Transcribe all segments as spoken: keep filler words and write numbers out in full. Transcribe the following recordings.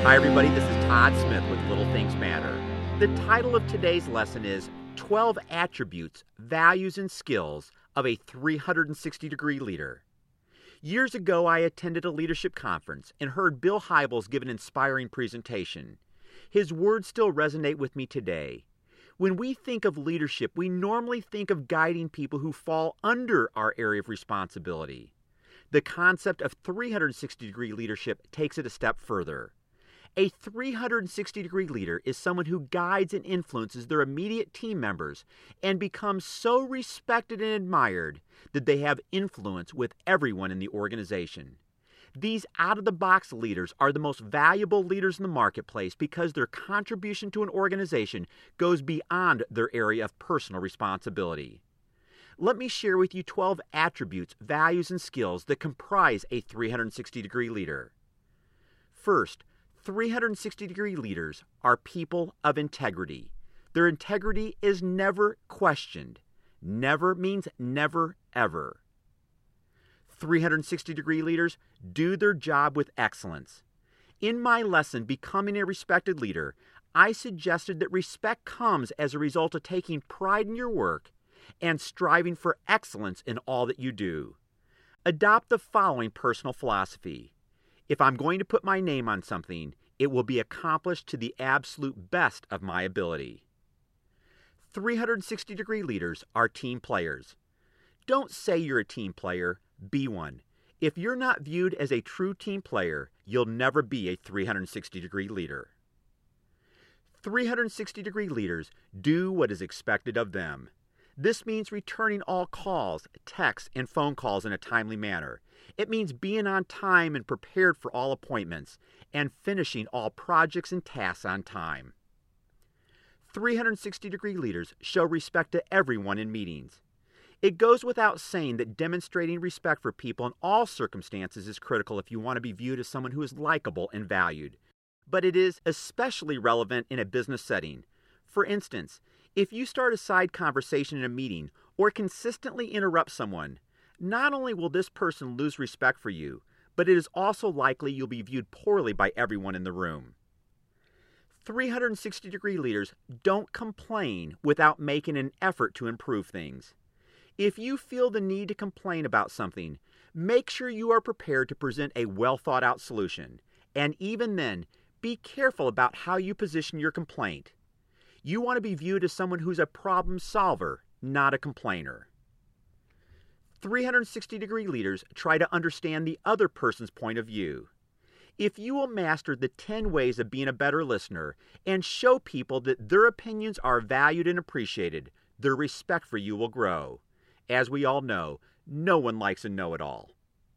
Hi everybody, this is Todd Smith with Little Things Matter. The title of today's lesson is twelve Attributes, Values, and Skills of a three hundred sixty degree Leader. Years ago, I attended a leadership conference and heard Bill Hybels give an inspiring presentation. His words still resonate with me today. When we think of leadership, we normally think of guiding people who fall under our area of responsibility. The concept of three hundred sixty degree leadership takes it a step further. A three hundred sixty degree leader is someone who guides and influences their immediate team members and becomes so respected and admired that they have influence with everyone in the organization. These out-of-the-box leaders are the most valuable leaders in the marketplace because their contribution to an organization goes beyond their area of personal responsibility. Let me share with you twelve attributes, values, and skills that comprise a three hundred sixty degree leader. First, three hundred sixty degree leaders are people of integrity. Their integrity is never questioned. Never means never, ever. three hundred sixty degree leaders do their job with excellence. In my lesson, Becoming a Respected Leader, I suggested that respect comes as a result of taking pride in your work and striving for excellence in all that you do. Adopt the following personal philosophy. If I'm going to put my name on something, it will be accomplished to the absolute best of my ability. three hundred sixty degree leaders are team players. Don't say you're a team player, be one. If you're not viewed as a true team player, you'll never be a three hundred sixty degree leader. three hundred sixty degree leaders do what is expected of them. This means returning all calls, texts, and phone calls in a timely manner. It means being on time and prepared for all appointments, and finishing all projects and tasks on time. three hundred sixty degree leaders show respect to everyone in meetings. It goes without saying that demonstrating respect for people in all circumstances is critical if you want to be viewed as someone who is likable and valued. But it is especially relevant in a business setting. For instance, if you start a side conversation in a meeting or consistently interrupt someone, not only will this person lose respect for you, but it is also likely you'll be viewed poorly by everyone in the room. three hundred sixty degree leaders don't complain without making an effort to improve things. If you feel the need to complain about something, make sure you are prepared to present a well-thought-out solution. And even then, be careful about how you position your complaint. You want to be viewed as someone who's a problem solver, not a complainer. three hundred sixty degree leaders try to understand the other person's point of view. If you will master the ten ways of being a better listener and show people that their opinions are valued and appreciated, their respect for you will grow. As we all know, no one likes a know-it-all.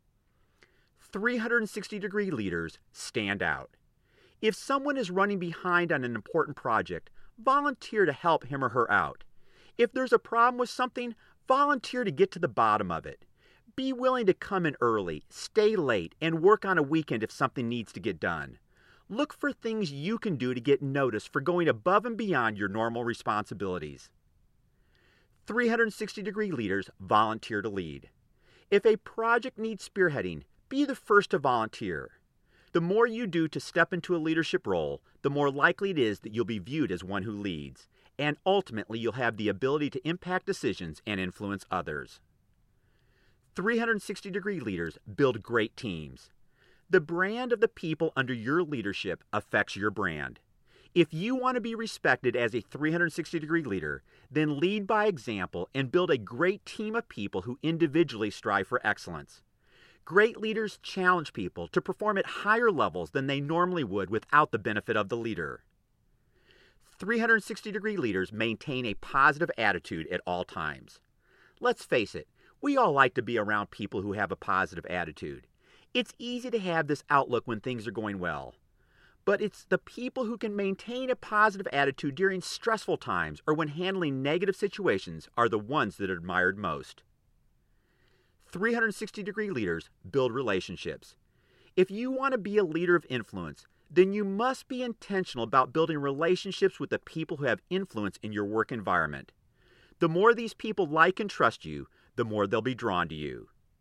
three hundred sixty degree leaders stand out. If someone is running behind on an important project, volunteer to help him or her out. If there's a problem with something, volunteer to get to the bottom of it. Be willing to come in early, stay late, and work on a weekend if something needs to get done. Look for things you can do to get noticed for going above and beyond your normal responsibilities. three hundred sixty degree leaders volunteer to lead. If a project needs spearheading, be the first to volunteer. The more you do to step into a leadership role, the more likely it is that you'll be viewed as one who leads, and ultimately you'll have the ability to impact decisions and influence others. three hundred sixty degree leaders build great teams. The brand of the people under your leadership affects your brand. If you want to be respected as a three hundred sixty degree leader, then lead by example and build a great team of people who individually strive for excellence. Great leaders challenge people to perform at higher levels than they normally would without the benefit of the leader. three hundred sixty degree leaders maintain a positive attitude at all times. Let's face it, we all like to be around people who have a positive attitude. It's easy to have this outlook when things are going well. But it's the people who can maintain a positive attitude during stressful times or when handling negative situations are the ones that are admired most. three hundred sixty degree leaders build relationships. If you want to be a leader of influence, then you must be intentional about building relationships with the people who have influence in your work environment. The more these people like and trust you, the more they'll be drawn to you.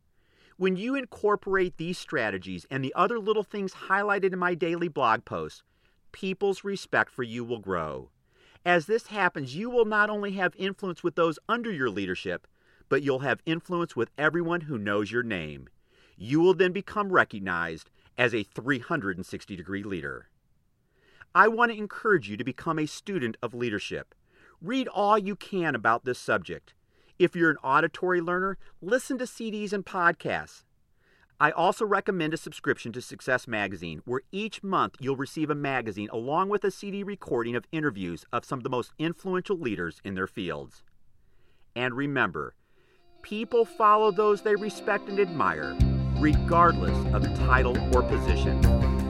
When you incorporate these strategies and the other little things highlighted in my daily blog posts, people's respect for you will grow. As this happens, you will not only have influence with those under your leadership, but you'll have influence with everyone who knows your name. You will then become recognized as a three hundred sixty degree leader. I want to encourage you to become a student of leadership. Read all you can about this subject. If you're an auditory learner, listen to C Ds and podcasts. I also recommend a subscription to Success Magazine, where each month you'll receive a magazine along with a C D recording of interviews of some of the most influential leaders in their fields. And remember, people follow those they respect and admire, regardless of the title or position.